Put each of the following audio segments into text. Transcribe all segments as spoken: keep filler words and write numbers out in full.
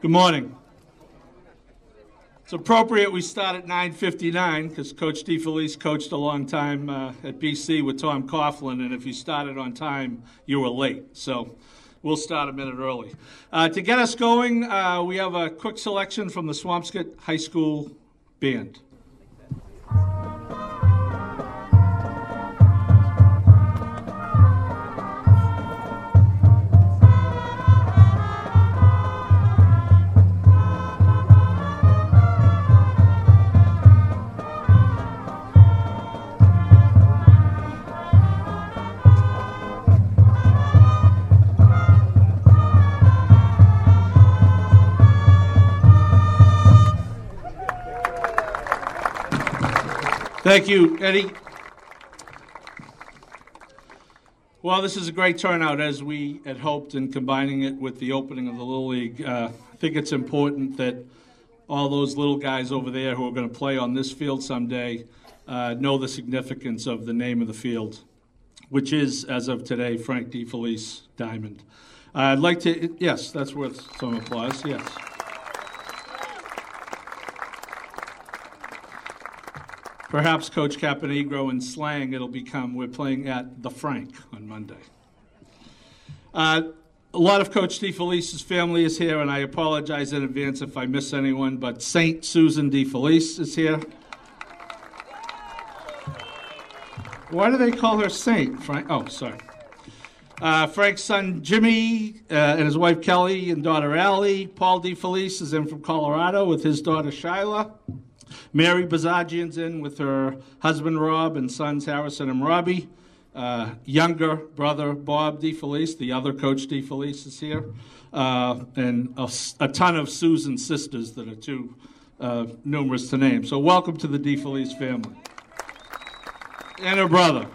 Good morning. It's appropriate we start at nine fifty-nine because Coach DeFelice coached a long time uh, at B C with Tom Coughlin, and if you started on time, you were late. So we'll start a minute early. Uh, to get us going, uh, we have a quick selection from the Swampscott High School Band. Thank you, Eddie. Well, this is a great turnout, as we had hoped, in combining it with the opening of the Little League. Uh, I think it's important that all those little guys over there who are going to play on this field someday uh, know the significance of the name of the field, which is, as of today, Frank DeFelice Diamond. Uh, I'd like to, yes, that's worth some applause, yes. Perhaps Coach Caponegro in slang, it'll become, we're playing at the Frank on Monday. Uh, a lot of Coach DeFelice's family is here, and I apologize in advance if I miss anyone, but Saint Susan DeFelice is here. Why do they call her Saint? Frank? Oh, sorry. Uh, Frank's son Jimmy uh, and his wife Kelly and daughter Allie. Paul DeFelice is in from Colorado with his daughter Shyla. Mary Bazagian's in with her husband Rob and sons Harrison and Robbie. Uh, younger brother Bob DeFelice, the other Coach DeFelice, is here. Uh, and a, a ton of Susan's sisters that are too uh, numerous to name. So welcome to the DeFelice family. And her brother.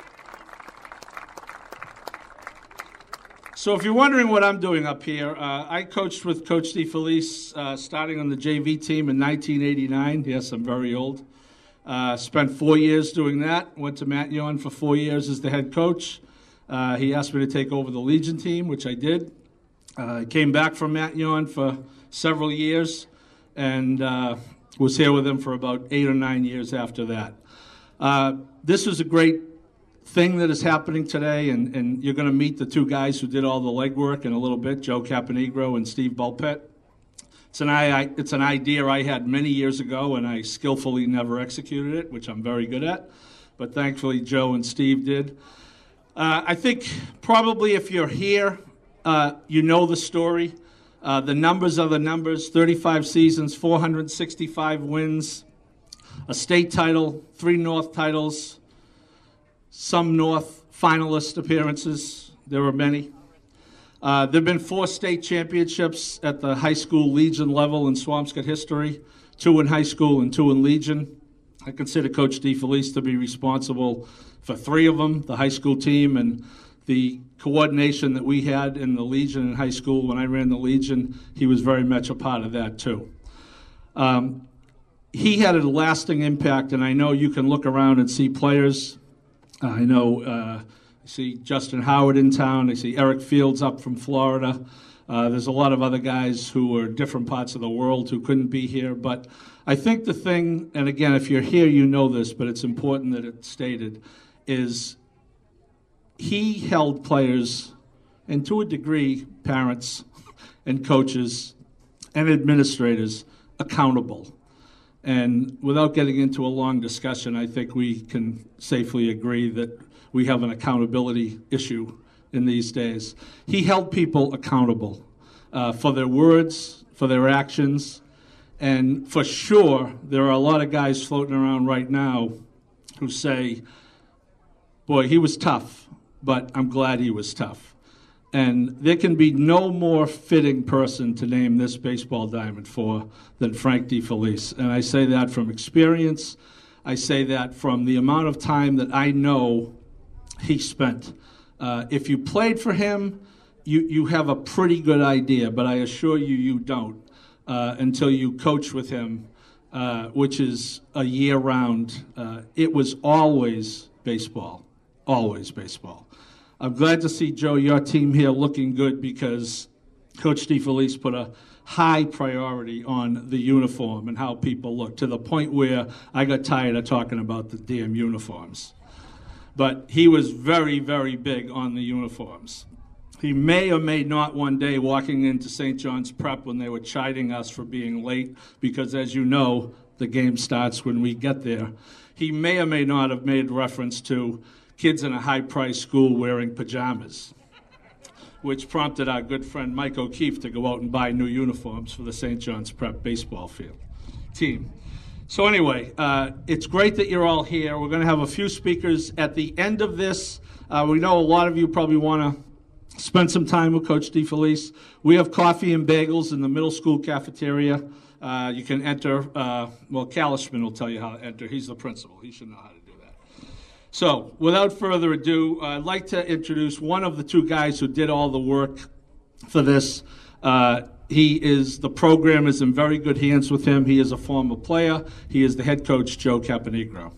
So if you're wondering what I'm doing up here, uh, I coached with Coach DeFelice uh, starting on the J V team in nineteen eighty-nine. Yes, I'm very old. Uh, spent four years doing that. Went to Matteon for four years as the head coach. Uh, he asked me to take over the Legion team, which I did. I uh, came back from Matteon for several years and uh, was here with him for about eight or nine years after that. Uh, this was a great thing that is happening today, and, and you're going to meet the two guys who did all the legwork in a little bit, Joe Caponegro and Steve Bulpett. It's an, I, it's an idea I had many years ago, and I skillfully never executed it, which I'm very good at, but thankfully Joe and Steve did. Uh, I think probably if you're here, uh, you know the story. Uh, the numbers are the numbers, thirty-five seasons, four hundred sixty-five wins, a state title, three North titles, some North finalist appearances. There were many. Uh, there have been four state championships at the high school Legion level in Swampscott history, two in high school and two in Legion. I consider Coach DeFelice to be responsible for three of them, the high school team, and the coordination that we had in the Legion in high school. When I ran the Legion, he was very much a part of that too. Um, he had a lasting impact, and I know you can look around and see players. Uh, I know uh, I see Justin Howard in town. I see Eric Fields up from Florida. Uh, there's a lot of other guys who are different parts of the world who couldn't be here. But I think the thing, and again, if you're here, you know this, but it's important that it's stated, is he held players, and to a degree, parents and coaches and administrators accountable. And without getting into a long discussion, I think we can safely agree that we have an accountability issue in these days. He held people accountable uh, for their words, for their actions, and for sure, there are a lot of guys floating around right now who say, boy, he was tough, but I'm glad he was tough. And there can be no more fitting person to name this baseball diamond for than Frank DeFelice. And I say that from experience. I say that from the amount of time that I know he spent. Uh, if you played for him, you, you have a pretty good idea, but I assure you, you don't uh, until you coach with him, uh, which is a year-round. Uh, it was always baseball, always baseball. I'm glad to see, Joe, your team here looking good because Coach DeFelice put a, high priority on the uniform and how people look, to the point where I got tired of talking about the damn uniforms. But he was very, very big on the uniforms. He may or may not one day walking into Saint John's Prep when they were chiding us for being late, because as you know, the game starts when we get there. He may or may not have made reference to kids in a high-priced school wearing pajamas, which prompted our good friend Mike O'Keefe to go out and buy new uniforms for the Saint John's Prep baseball field team. So anyway, uh, it's great that you're all here. We're going to have a few speakers at the end of this. Uh, we know a lot of you probably want to spend some time with Coach DeFelice. We have coffee and bagels in the middle school cafeteria. Uh, you can enter. Uh, well, Kalishman will tell you how to enter. He's the principal. He should know how to do that. So without further ado, uh, I'd like to introduce one of the two guys who did all the work for this. Uh, he is, the program is in very good hands with him. He is a former player. He is the head coach, Joe Caponegro.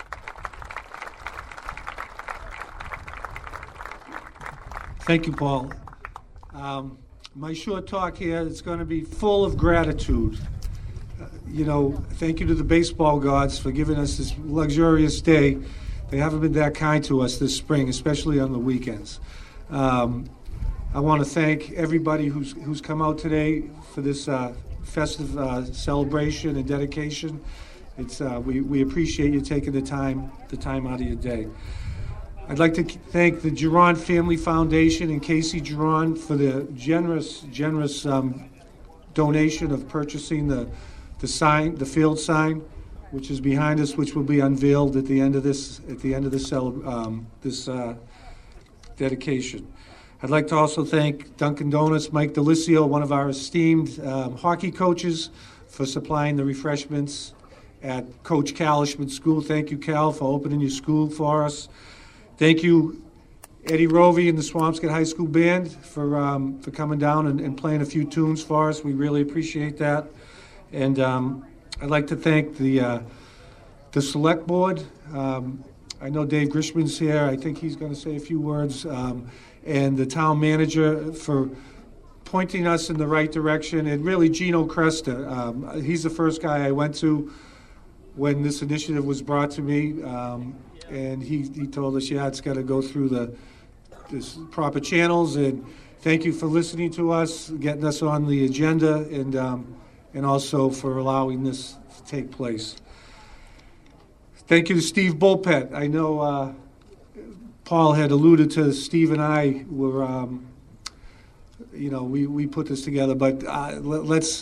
Thank you, Paul. Um, my short talk here is going to be full of gratitude. Uh, you know, thank you to the baseball gods for giving us this luxurious day. They haven't been that kind to us this spring, especially on the weekends. Um, I want to thank everybody who's who's come out today for this uh, festive uh, celebration and dedication. It's uh, we we appreciate you taking the time the time out of your day. I'd like to thank the Giron Family Foundation and Casey Giron for the generous generous um, donation of purchasing the the sign, the field sign, which is behind us, which will be unveiled at the end of this at the end of this um, this uh, dedication. I'd like to also thank Dunkin' Donuts, Mike Delisio, one of our esteemed um, hockey coaches, for supplying the refreshments at Coach Kalishman's school. Thank you, Cal, for opening your school for us. Thank you, Eddie Rovey and the Swampscott High School Band for um, for coming down and, and playing a few tunes for us. We really appreciate that. And um, I'd like to thank the uh, the Select Board. Um, I know Dave Grishman's here. I think he's going to say a few words. Um, and the town manager for pointing us in the right direction. And really, Gino Cresta. Um, he's the first guy I went to when this initiative was brought to me. Um, and he, he told us, yeah, it's got to go through the this proper channels. And thank you for listening to us, getting us on the agenda, and um, and also for allowing this to take place. Thank you to Steve Bulpett. I know uh, Paul had alluded to Steve and I were, um, you know, we, we put this together, but uh, let, let's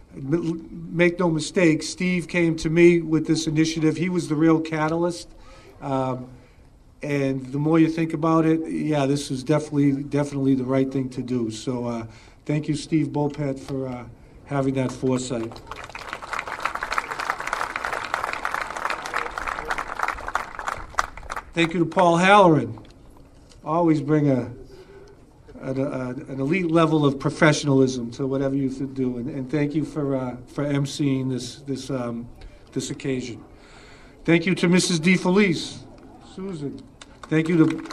make no mistake, Steve came to me with this initiative. He was the real catalyst. Um, and the more you think about it, yeah, this is definitely definitely the right thing to do. So uh, thank you, Steve Bulpett, for uh, having that foresight. Thank you to Paul Halloran. Always bring a, a, a an elite level of professionalism to whatever you do, and, and thank you for uh, for emceeing this this um, this occasion. Thank you to Missus DeFelice, Susan. Thank you to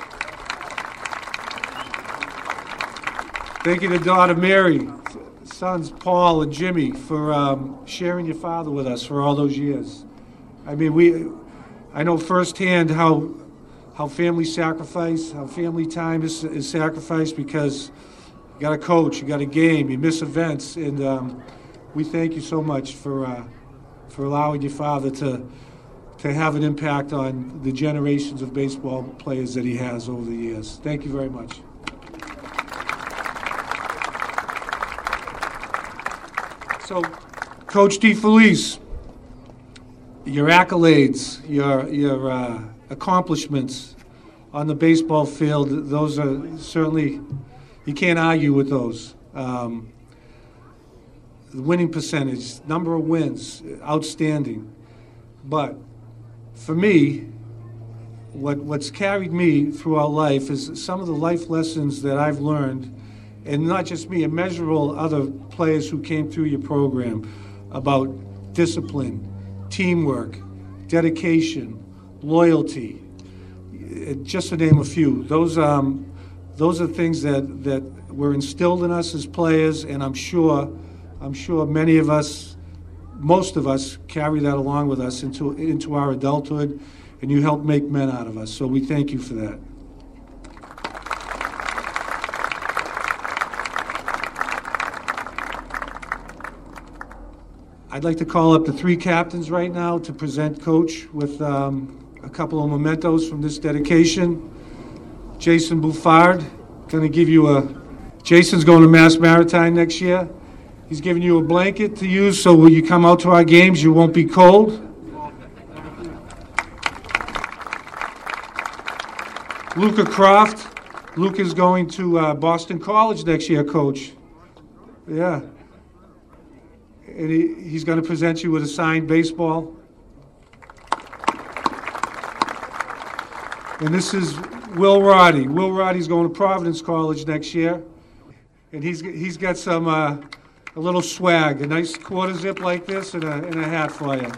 thank you to daughter Mary, sons Paul and Jimmy, for um, sharing your father with us for all those years. I mean, we. I know firsthand how how family sacrifice, how family time is, is sacrificed because you got a coach, you got a game, you miss events, and um, we thank you so much for uh, for allowing your father to to have an impact on the generations of baseball players that he has over the years. Thank you very much. So, Coach DeFelice, your accolades, your your uh, accomplishments on the baseball field, those are certainly, you can't argue with those. Um, the winning percentage, number of wins, outstanding. But for me, what what's carried me throughout life is some of the life lessons that I've learned, and not just me, immeasurable other players who came through your program, about discipline, teamwork, dedication, loyalty, just to name a few. Those um, those are things that, that were instilled in us as players, and I'm sure, I'm sure many of us, most of us, carry that along with us into into our adulthood, and you help make men out of us. So we thank you for that. I'd like to call up the three captains right now to present Coach with um, a couple of mementos from this dedication. Jason Buffard, going to give you a, Jason's going to Mass Maritime next year. He's giving you a blanket to use so when you come out to our games, you won't be cold. Luca Croft. Luca's going to uh, Boston College next year, Coach. Yeah. And he, he's going to present you with a signed baseball. And this is Will Roddy. Will Roddy's going to Providence College next year. And he's he's got some, uh, a little swag, a nice quarter zip like this and a, and a hat for you.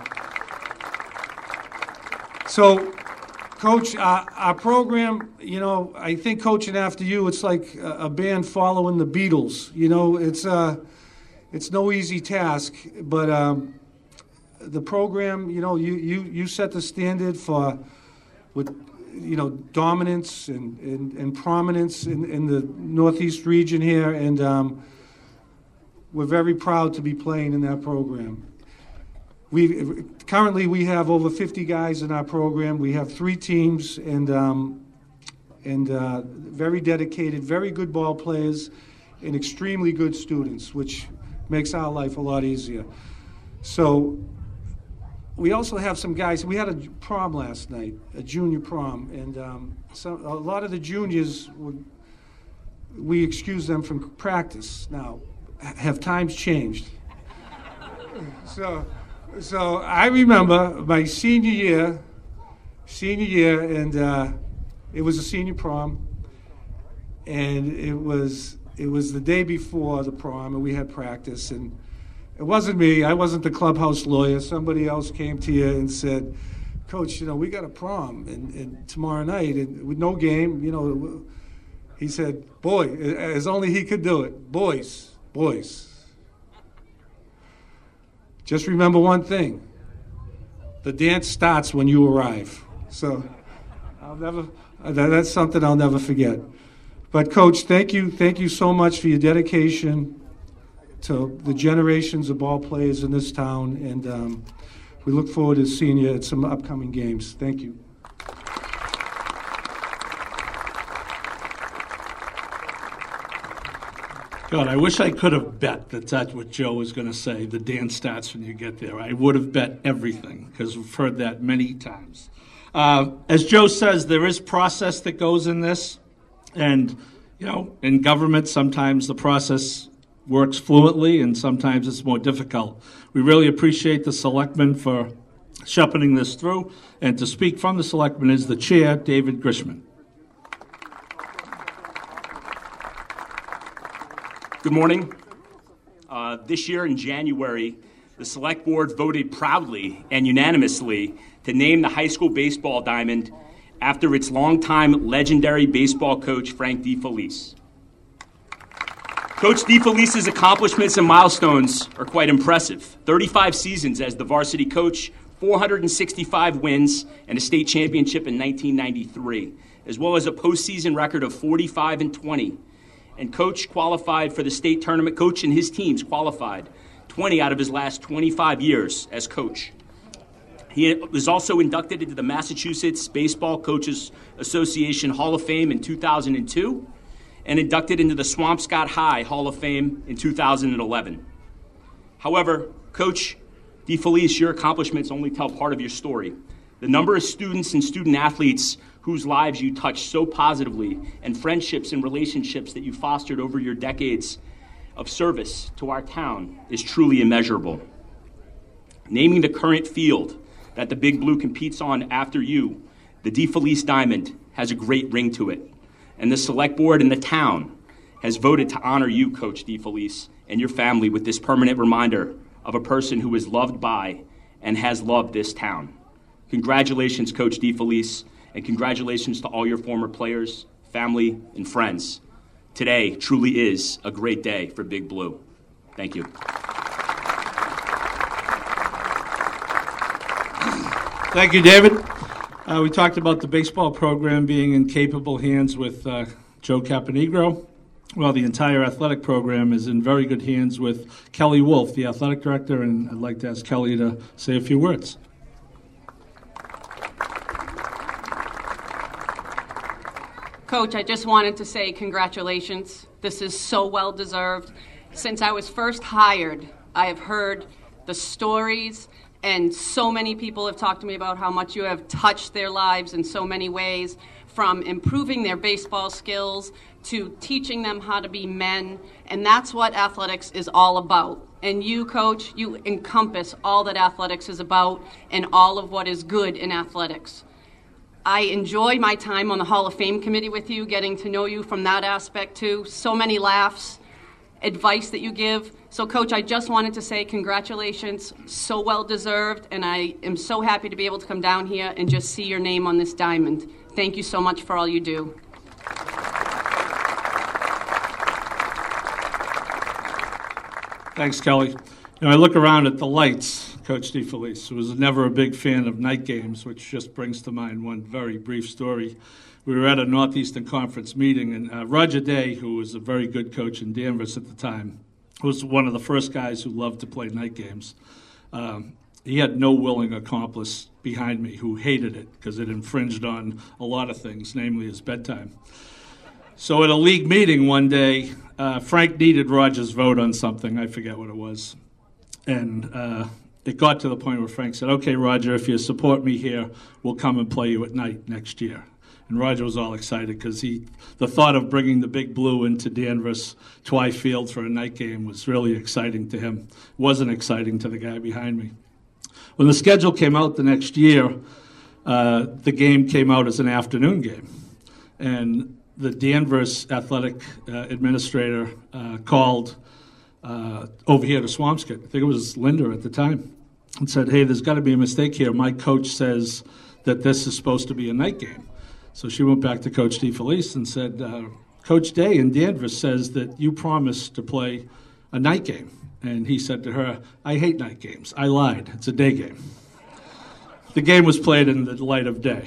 So, Coach, uh, our program, you know, I think coaching after you, it's like a, a band following the Beatles. You know, it's uh, it's no easy task, but um, the program, you know, you, you, you set the standard for with, you know, dominance and, and, and prominence in, in the Northeast region here, and um, we're very proud to be playing in that program. We currently we have over fifty guys in our program. We have three teams, and um, and uh, very dedicated, very good ball players, and extremely good students, which makes our life a lot easier. So we also have some guys. We had a prom last night, a junior prom, and um, so a lot of the juniors would, we excused them from practice. Now, have times changed? So. So I remember my senior year, senior year, and uh, it was a senior prom, and it was it was the day before the prom, and we had practice, and it wasn't me. I wasn't the clubhouse lawyer. Somebody else came to you and said, "Coach, you know, we got a prom and, and tomorrow night, and with no game, you know." He said, "Boy, as only he could do it. Boys, boys. Just remember one thing, the dance starts when you arrive." So I'll never, that's something I'll never forget. But Coach, thank you, thank you so much for your dedication to the generations of ball players in this town, and um, we look forward to seeing you at some upcoming games. Thank you. God, I wish I could have bet that that's what Joe was going to say, the dance starts when you get there. I would have bet everything, because we've heard that many times. Uh, as Joe says, there is process that goes in this. And, you know, in government, sometimes the process works fluently, and sometimes it's more difficult. We really appreciate the selectmen for shepherding this through. And to speak from the selectmen is the chair, David Grishman. Good morning. Uh, this year in January, the Select Board voted proudly and unanimously to name the high school baseball diamond after its longtime legendary baseball coach, Frank DeFelice. Coach DeFelice's accomplishments and milestones are quite impressive. thirty-five seasons as the varsity coach, four hundred sixty-five wins, and a state championship in nineteen ninety-three, as well as a postseason record of forty-five and twenty. And Coach qualified for the state tournament. Coach and his teams qualified twenty out of his last twenty-five years as coach. He was also inducted into the Massachusetts Baseball Coaches Association Hall of Fame in two thousand two and inducted into the Swampscott High Hall of Fame in two thousand eleven. However, Coach DeFelice, your accomplishments only tell part of your story. The number of students and student athletes whose lives you touched so positively, and friendships and relationships that you fostered over your decades of service to our town is truly immeasurable. Naming the current field that the Big Blue competes on after you, the DeFelice Diamond, has a great ring to it. And the Select Board in the town has voted to honor you, Coach DeFelice, and your family with this permanent reminder of a person who is loved by and has loved this town. Congratulations, Coach DeFelice. And congratulations to all your former players, family, and friends, today truly is a great day for Big Blue. Thank you. Thank you, David. Uh, we talked about the baseball program being in capable hands with uh, Joe Caponegro. Well, the entire athletic program is in very good hands with Kelly Wolf, the athletic director, and I'd like to ask Kelly to say a few words. Coach, I just wanted to say congratulations. This is so well deserved. Since I was first hired, I have heard the stories, and so many people have talked to me about how much you have touched their lives in so many ways, from improving their baseball skills to teaching them how to be men, and that's what athletics is all about. And you, Coach, you encompass all that athletics is about and all of what is good in athletics. I enjoy my time on the Hall of Fame committee with you, getting to know you from that aspect too. So many laughs, advice that you give. So, Coach, I just wanted to say congratulations, so well deserved, and I am so happy to be able to come down here and just see your name on this diamond. Thank you so much for all you do. Thanks, Kelly. You know, I look around at the lights, Coach DeFelice, who was never a big fan of night games, which just brings to mind one very brief story. We were at a Northeastern Conference meeting, and uh, Roger Day, who was a very good coach in Danvers at the time, was one of the first guys who loved to play night games. Um, he had no willing accomplice behind me who hated it because it infringed on a lot of things, namely his bedtime. So at a league meeting one day, uh, Frank needed Roger's vote on something. I forget what it was. And uh, it got to the point where Frank said, "Okay, Roger, if you support me here, we'll come and play you at night next year." And Roger was all excited because he, the thought of bringing the Big Blue into Danvers, Twy Field for a night game was really exciting to him. It wasn't exciting to the guy behind me. When the schedule came out the next year, uh, the game came out as an afternoon game. And the Danvers athletic uh, administrator uh, called uh, over here to Swampscott. I think it was Linda at the time, and said, "Hey, there's got to be a mistake here. My coach says that this is supposed to be a night game." So she went back to Coach DeFelice and said, uh, "Coach Day in Danvers says that you promised to play a night game." And he said to her, "I hate night games. I lied. It's a day game." The game was played in the light of day.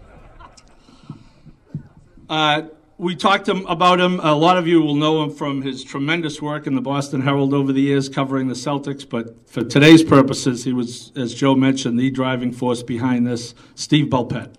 Uh, we talked him, about him. A lot of you will know him from his tremendous work in the Boston Herald over the years covering the Celtics, but for today's purposes, he was, as Joe mentioned, the driving force behind this, Steve Bulpett.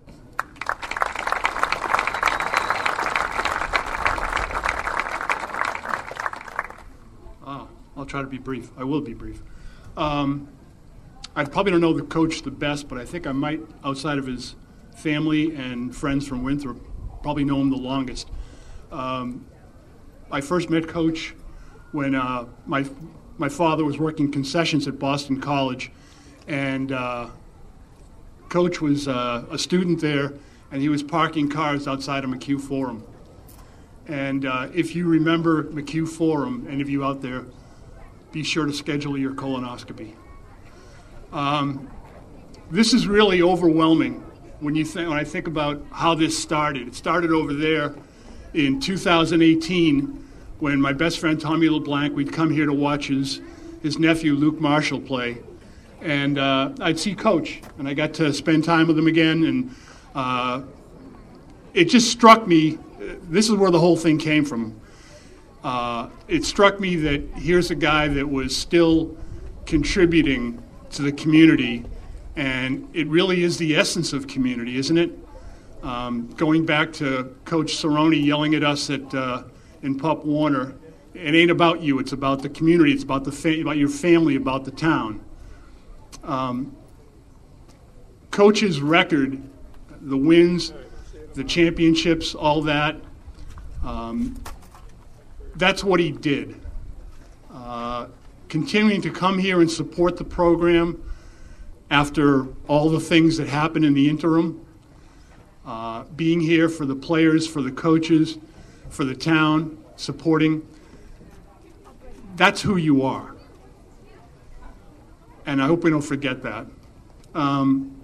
Oh, I'll try to be brief. I will be brief. Um, I probably don't know the coach the best, but I think I might, outside of his family and friends from Winthrop, probably know him the longest. Um, I first met Coach when uh, my my father was working concessions at Boston College, and uh, Coach was uh, a student there, and he was parking cars outside of McHugh Forum. And uh, if you remember McHugh Forum, any of you out there, be sure to schedule your colonoscopy. Um, this is really overwhelming. When you think, when I think about how this started, it started over there in two thousand eighteen when my best friend Tommy LeBlanc, we'd come here to watch his, his nephew Luke Marshall play. And uh, I'd see Coach, and I got to spend time with him again. And uh, it just struck me, this is where the whole thing came from. Uh, it struck me that here's a guy that was still contributing to the community. And it really is the essence of community, isn't it? Um, going back to Coach Cerrone yelling at us at uh, in Pop Warner, it ain't about you. It's about the community. It's about the fa- about your family, about the town. Um, Coach's record, the wins, the championships, all that. Um, that's what he did. Uh, continuing to come here and support the program. After all the things that happened in the interim, uh, being here for the players, for the coaches, for the town, supporting, that's who you are. And I hope we don't forget that. Um,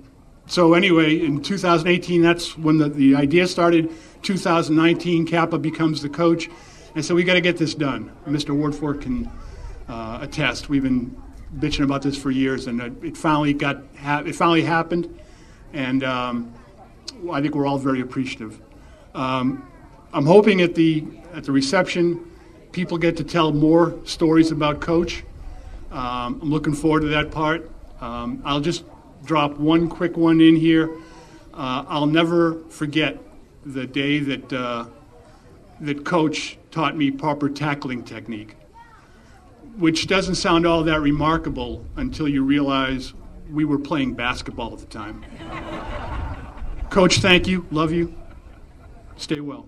so anyway, in two thousand eighteen, that's when the, the idea started. two thousand nineteen, Kappa becomes the coach. And so we got to get this done. Mister Woodfork can uh, attest. We've been bitching about this for years, and it, it finally got ha- it finally happened. And um, I think we're all very appreciative. Um, I'm hoping at the at the reception, people get to tell more stories about Coach. Um, I'm looking forward to that part. Um, I'll just drop one quick one in here. Uh, I'll never forget the day that uh, that Coach taught me proper tackling technique, which doesn't sound all that remarkable until you realize we were playing basketball at the time. Coach, thank you. Love you. Stay well.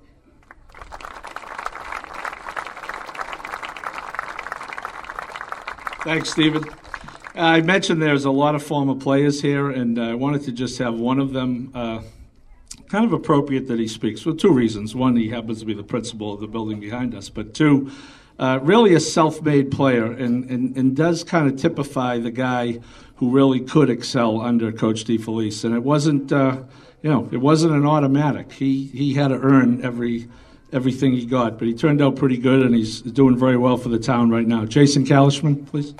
Thanks, Stephen. I mentioned there's a lot of former players here, and I wanted to just have one of them uh, kind of appropriate that he speaks for two reasons. One, he happens to be the principal of the building behind us, but two, uh, really a self-made player, and, and, and does kind of typify the guy who really could excel under Coach DeFelice. And it wasn't, uh, you know, it wasn't an automatic. He he had to earn every everything he got, but he turned out pretty good, and he's doing very well for the town right now. Jason Kalishman, please.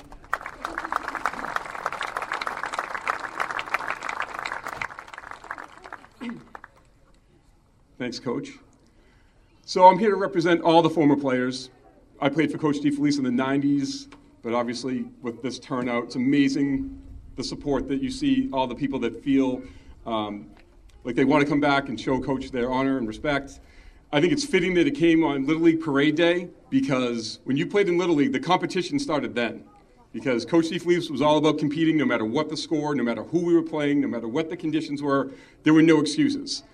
Thanks, Coach. So I'm here to represent all the former players. I played for Coach DeFelice in the nineties, but obviously with this turnout, it's amazing the support that you see, all the people that feel um, like they want to come back and show Coach their honor and respect. I think it's fitting that it came on Little League Parade Day, because when you played in Little League, the competition started then. Because Coach DeFelice was all about competing no matter what the score, no matter who we were playing, no matter what the conditions were. There were no excuses.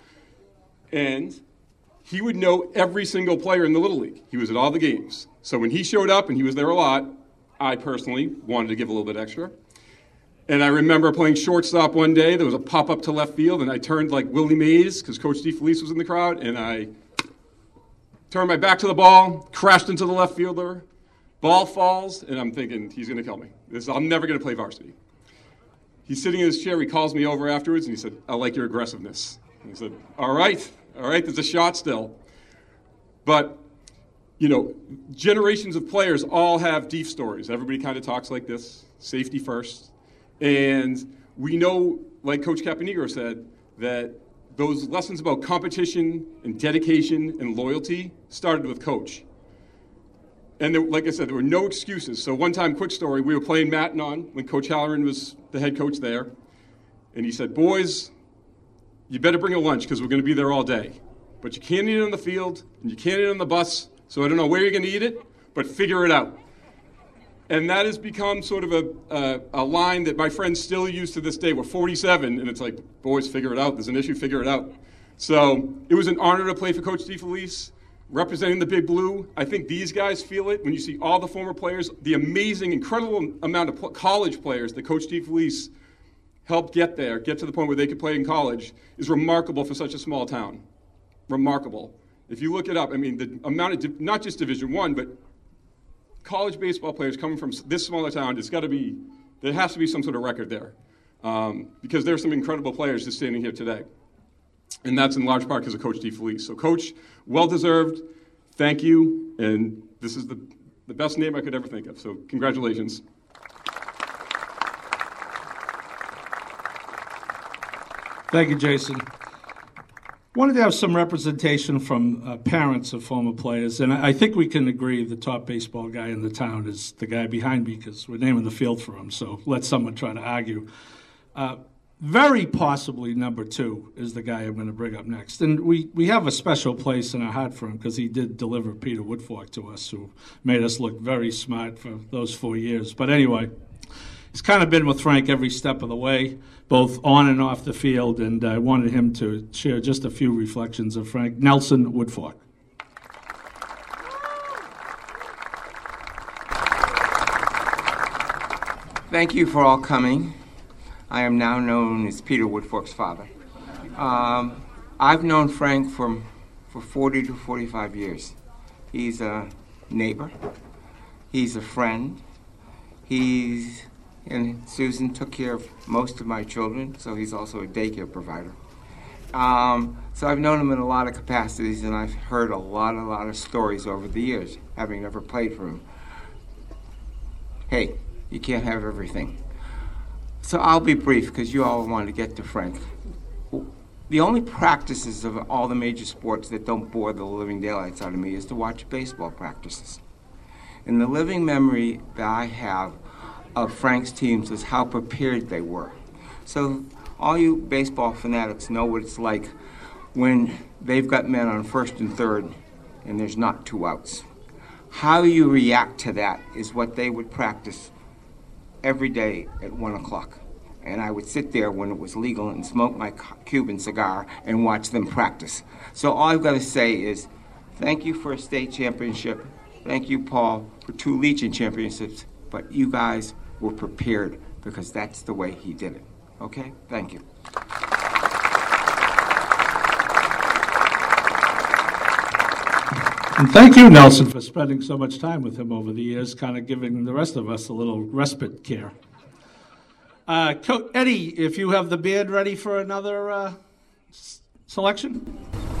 And he would know every single player in the Little League. He was at all the games. So when he showed up, and he was there a lot, I personally wanted to give a little bit extra. And I remember playing shortstop one day. There was a pop-up to left field, and I turned like Willie Mays, because Coach DeFelice was in the crowd, and I turned my back to the ball, crashed into the left fielder, ball falls, and I'm thinking, he's going to kill me. This, I'm never going to play varsity. He's sitting in his chair. He calls me over afterwards, and he said, I like your aggressiveness. And I said, all right, all right, there's a shot still. But, you know, generations of players all have deep stories. Everybody kind of talks like this, safety first. And we know, like Coach Caponegro said, that those lessons about competition and dedication and loyalty started with Coach. And there, like I said, there were no excuses. So one time, quick story, we were playing Mattanon when Coach Halloran was the head coach there. And he said, boys, you better bring a lunch because we're going to be there all day. But you can't eat it on the field, and you can't eat it on the bus, so I don't know where you're going to eat it, but figure it out. And that has become sort of a, a, a line that my friends still use to this day. We're forty-seven, and it's like, boys, figure it out. There's an issue, figure it out. So it was an honor to play for Coach DeFelice, representing the Big Blue. I think these guys feel it when you see all the former players, the amazing, incredible amount of college players that Coach DeFelice helped get there, get to the point where they could play in college, is remarkable for such a small town. Remarkable. If you look it up, I mean, the amount of, not just Division One, but college baseball players coming from this smaller town, it's got to be, there has to be some sort of record there. Um, because there are some incredible players just standing here today. And that's in large part because of Coach DeFelice. So, Coach, well-deserved, thank you, and this is the, the best name I could ever think of. So, congratulations. Thank you, Jason. Wanted to have some representation from uh, parents of former players, and I, I think we can agree the top baseball guy in the town is the guy behind me because we're naming the field for him, so let someone try to argue. Uh, very possibly number two is the guy I'm going to bring up next. And we, we have a special place in our heart for him because he did deliver Peter Woodfork to us, who made us look very smart for those four years. But anyway, he's kind of been with Frank every step of the way, both on and off the field, and I wanted him to share just a few reflections of Frank. Nelson Woodfork. Thank you for all coming. I am now known as Peter Woodfork's father. Um, I've known Frank for, for forty to forty-five years. He's a neighbor. He's a friend. He's and Susan took care of most of my children, so he's also a daycare provider. Um, so I've known him in a lot of capacities, and I've heard a lot, a lot of stories over the years, having never played for him. Hey, you can't have everything. So I'll be brief, because you all want to get to Frank. The only practices of all the major sports that don't bore the living daylights out of me is to watch baseball practices. And the living memory that I have of Frank's teams is how prepared they were. So all you baseball fanatics know what it's like when they've got men on first and third and there's not two outs. How you react to that is what they would practice every day at one o'clock. And I would sit there when it was legal and smoke my Cuban cigar and watch them practice. So all I've got to say is thank you for a state championship. Thank you, Paul, for two Legion championships. But you guys were prepared because that's the way he did it. Okay? Thank you. And thank you, Nelson, for spending so much time with him over the years, kind of giving the rest of us a little respite care. Uh, Co- Eddie, if you have the band ready for another uh, s- selection.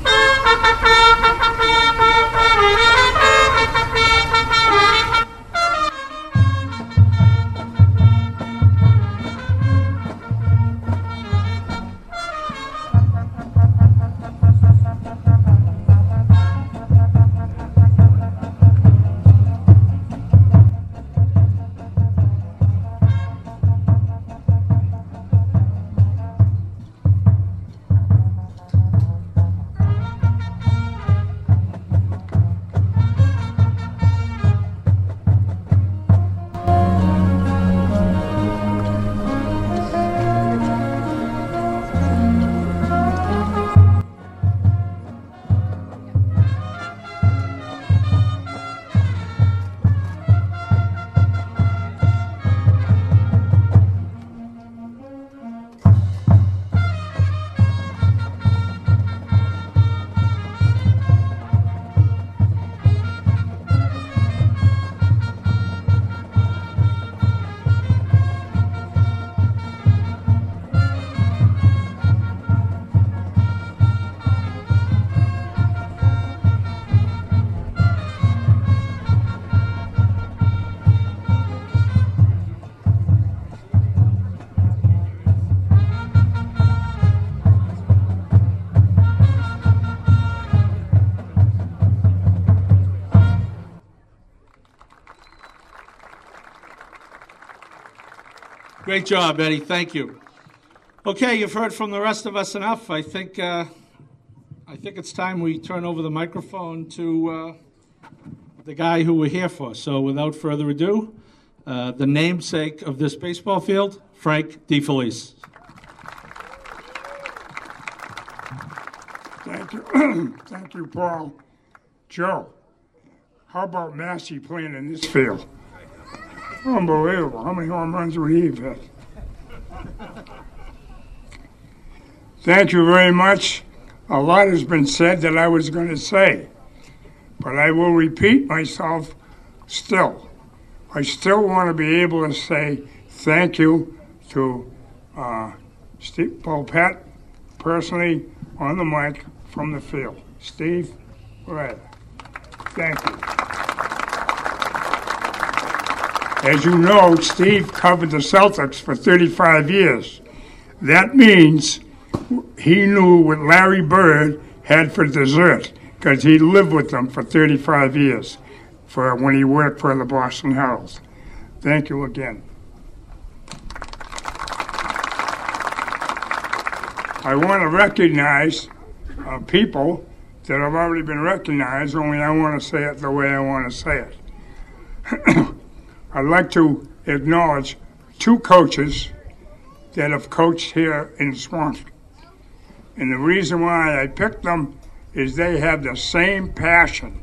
Great job, Eddie. Thank you. Okay, you've heard from the rest of us enough. I think uh, I think it's time we turn over the microphone to uh, the guy who we're here for. So without further ado, uh, the namesake of this baseball field, Frank DeFelice. Thank you. Thank you, Paul. Joe, how about Massey playing in this field? Unbelievable. How many home runs would he have hit? Thank you very much. A lot has been said that I was going to say, but I will repeat myself still. I still want to be able to say thank you to uh, Steve Paulpett, personally, on the mic from the field. Steve, right. Thank you. As you know, Steve covered the Celtics for thirty-five years. That means he knew what Larry Bird had for dessert because he lived with them for thirty-five years for when he worked for the Boston Herald. Thank you again. I want to recognize uh, people that have already been recognized, only I want to say it the way I want to say it. I'd like to acknowledge two coaches that have coached here in Swampscott. And the reason why I picked them is they have the same passion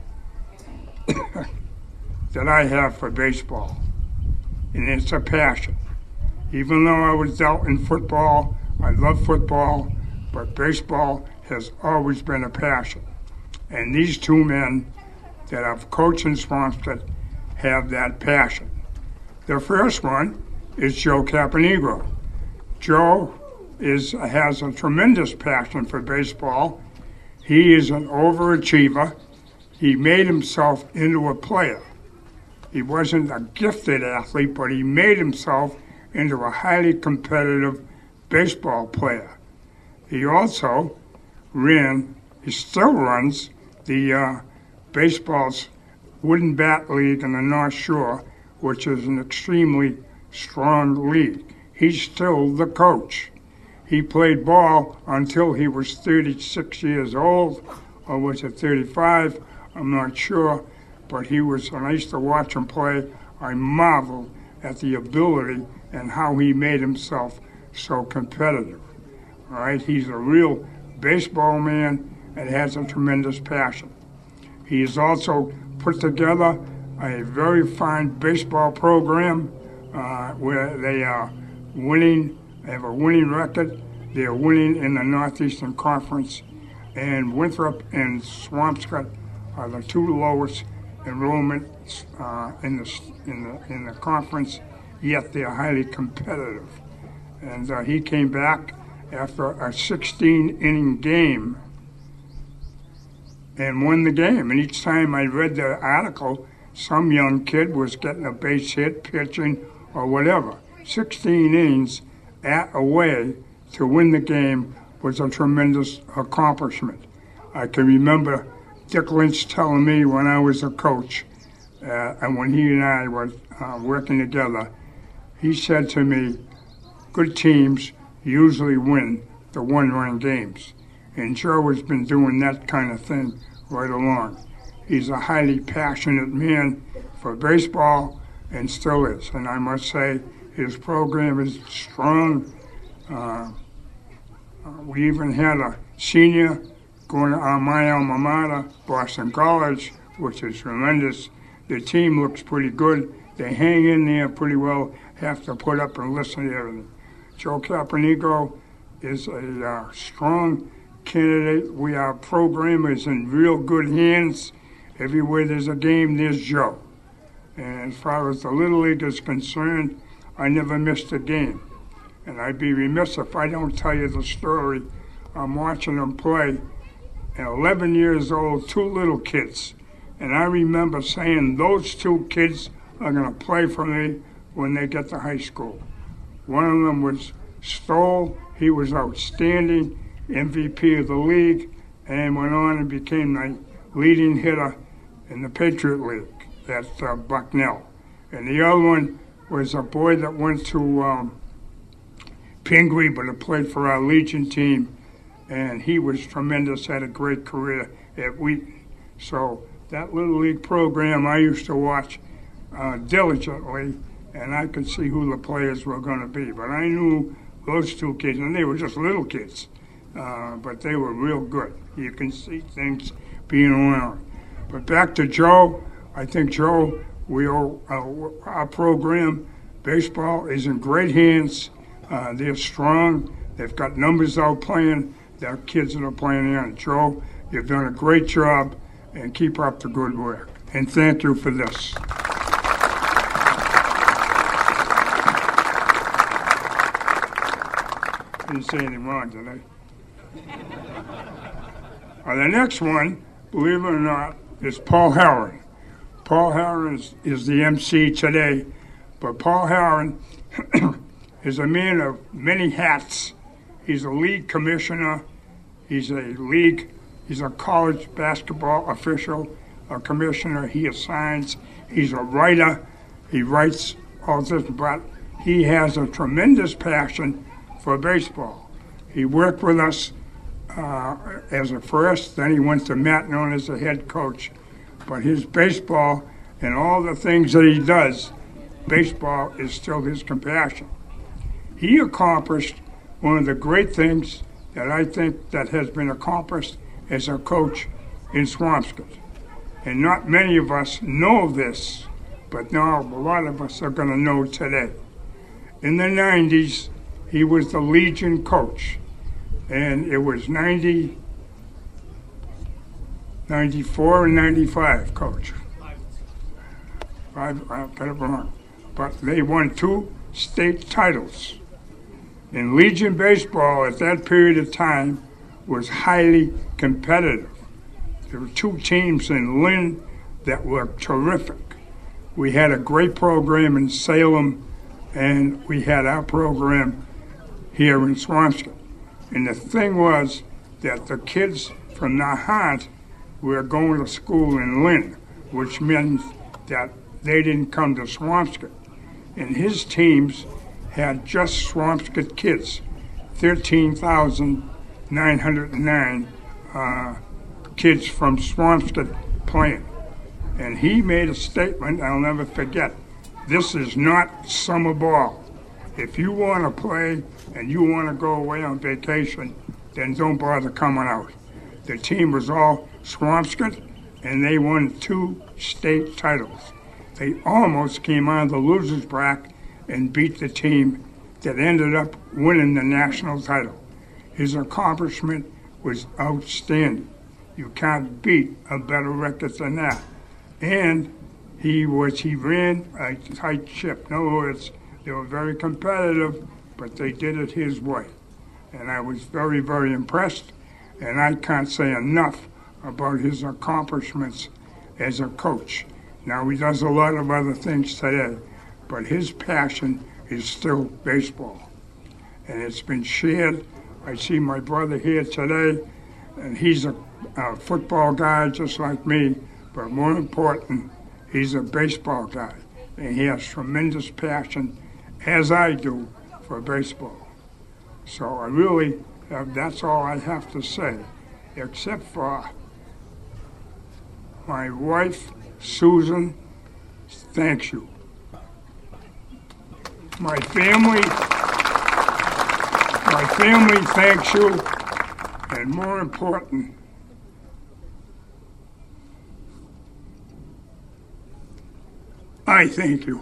that I have for baseball. And it's a passion. Even though I was dealt in football, I love football, but baseball has always been a passion. And these two men that I've coached in Swampscott have that passion. The first one is Joe Caponegro. Joe is has a tremendous passion for baseball. He is an overachiever. He made himself into a player. He wasn't a gifted athlete, but he made himself into a highly competitive baseball player. He also ran, he still runs, the uh, baseball's Wooden Bat League in the North Shore, which is an extremely strong league. He's still the coach. He played ball until he was thirty-six years old, or was it thirty-five? I'm not sure, but he was, when I used to watch him play, I marveled at the ability and how he made himself so competitive. All right, he's a real baseball man and has a tremendous passion. He has also put together a very fine baseball program uh, where they are winning, they have a winning record. They're winning in the Northeastern Conference, and Winthrop and Swampscott are the two lowest enrollment uh, in the in the in the conference. Yet they're highly competitive. And uh, he came back after a sixteen inning game and won the game. And each time I read the article, some young kid was getting a base hit, pitching, or whatever. sixteen innings at away to win the game was a tremendous accomplishment. I can remember Dick Lynch telling me when I was a coach, uh, and when he and I were uh, working together, he said to me, good teams usually win the one-run games. And Joe has been doing that kind of thing right along. He's a highly passionate man for baseball and still is. And I must say his program is strong. Uh, we even had a senior going to uh, my alma mater, Boston College, which is tremendous. The team looks pretty good. They hang in there pretty well, have to put up and listen to everything. Joe Caponegro is a uh, strong candidate. We, our program is in real good hands. Everywhere there's a game, there's Joe. And as far as the Little League is concerned, I never missed a game. And I'd be remiss if I don't tell you the story. I'm watching them play. At eleven years old, two little kids. And I remember saying, those two kids are going to play for me when they get to high school. One of them was Stoll. He was outstanding, M V P of the league, and went on and became the leading hitter in the Patriot League at uh, Bucknell. And the other one was a boy that went to um, Pingree, but it played for our Legion team, and he was tremendous, had a great career at Wheaton. So that Little League program I used to watch uh, diligently, and I could see who the players were going to be. But I knew those two kids, and they were just little kids, uh, but they were real good. You can see things being around. But back to Joe, I think Joe, we owe, uh, our program, baseball, is in great hands. Uh, they're strong. They've got numbers out playing. There are kids that are playing there. And Joe, you've done a great job, and keep up the good work. And thank you for this. I didn't say anything wrong, did I? uh, the next one, believe it or not, is Paul Herron. Paul Herron is, is the M C today, but Paul Herron is a man of many hats. He's a league commissioner. He's a league, he's a college basketball official, a commissioner. He assigns. He's a writer. He writes all this, but he has a tremendous passion for baseball. He worked with us uh, as a first, then he went to Mattenon as a head coach. But his baseball and all the things that he does, baseball is still his compassion. He accomplished one of the great things that I think that has been accomplished as a coach in Swampscott. And not many of us know this, but now a lot of us are going to know today. In the nineties, he was the Legion coach, and it was ninety, ninety-four and ninety-five, coach. I, I got it wrong. But they won two state titles. And Legion baseball at that period of time was highly competitive. There were two teams in Lynn that were terrific. We had a great program in Salem, and we had our program here in Swampscott. And the thing was that the kids from Nahant were going to school in Lynn, which meant that they didn't come to Swampscott. And his teams had just Swampscott kids, thirteen thousand nine hundred nine uh, kids from Swampscott playing. And he made a statement I'll never forget. This is not summer ball. If you want to play and you want to go away on vacation, then don't bother coming out. The team was all Swampscott, and they won two state titles. They almost came out of the loser's bracket and beat the team that ended up winning the national title. His accomplishment was outstanding. You can't beat a better record than that. And he was he ran a tight ship. In other words, they were very competitive, but they did it his way. And I was very, very impressed, and I can't say enough about his accomplishments as a coach. Now, he does a lot of other things today, but his passion is still baseball. And it's been shared. I see my brother here today, and he's a, a football guy just like me, but more important, he's a baseball guy. And he has tremendous passion, as I do, for baseball. So I really, uh, that's all I have to say, except for my wife, Susan, thanks you. My family, my family thanks you, and more important, I thank you.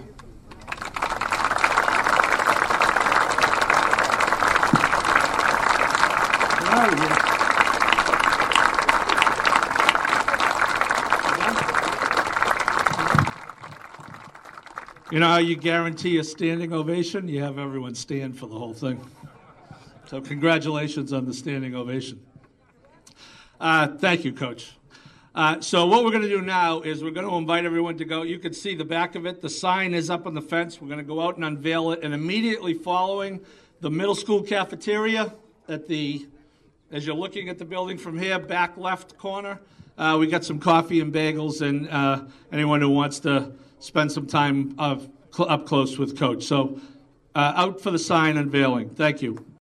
You know how you guarantee a standing ovation? You have everyone stand for the whole thing. So congratulations on the standing ovation. Uh, thank you, Coach. Uh, so what we're going to do now is we're going to invite everyone to go. You can see the back of it. The sign is up on the fence. We're going to go out and unveil it. And immediately following the middle school cafeteria at the, as you're looking at the building from here, back left corner, uh, we got some coffee and bagels, and uh, anyone who wants to spend some time uh, cl- up close with Coach. So uh, out for the sign unveiling. Thank you.